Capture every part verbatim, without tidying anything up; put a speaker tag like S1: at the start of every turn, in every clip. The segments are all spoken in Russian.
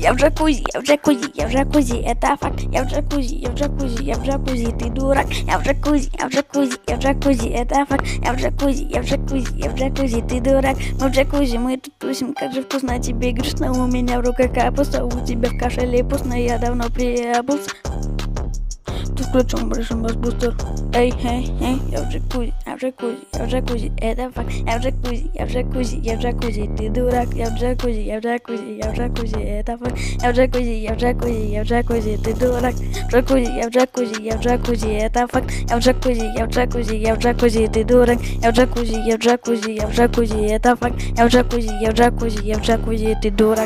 S1: я в джакузи, я в джакузи, я в джакузи, это факт. Я в джакузи, я в джакузи, я в джакузи, ты дурак. Я в джакузи, я в джакузи, я в джакузи, это факт. Я в джакузи, я в джакузи, я в джакузи, ты дурак. Мы в джакузи, мы тут тусим, как же вкусно тебе грустно. У меня в руках капуста, у тебя в кошеле пусто. Я давно приобулся. Тут включен большой бас-бустер. Эй, эй, эй, я в джакузи, я в джакузи, я в джакузи, это факт. Я в джакузи, я в джакузи, я в джакузи, ты дурак. Я в джакузи, я в джакузи, я в джакузи, это факт. Я в джакузи, я в джакузи, я в джакузи, ты дурак. В джакузи, я в джакузи, я в джакузи, это факт. Я в джакузи, я в джакузи, я в джакузи, ты дурак. Я в джакузи, я в джакузи, я в джакузи, это факт. Я в джакузи, я в джакузи, я в джакузи, ты дурак.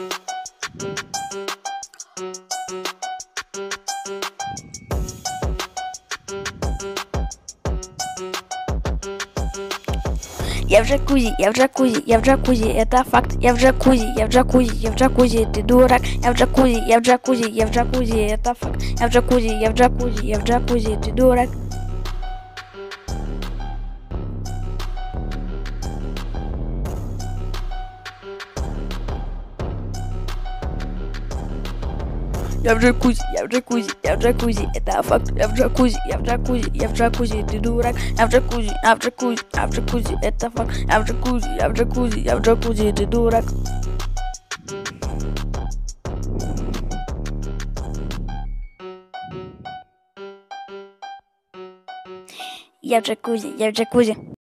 S1: Я в джакузи, я в джакузи, я в джакузи, это факт. Я в джакузи, я в джакузи, я в джакузи, ты дурак. Я в джакузи, я в джакузи, я в джакузи, это факт. Я в джакузи, я в джакузи, я в джакузи, ты дурак. Я в джакузи, я в джакузи, я в джакузи, это факт. Я в джакузи, я в джакузи, я в джакузи, ты дурак. Я в джакузи, я в джакузи, я в джакузи, это факт. Я в джакузи, я в джакузи, я в джакузи, ты дурак. Я в джакузи, я в джакузи.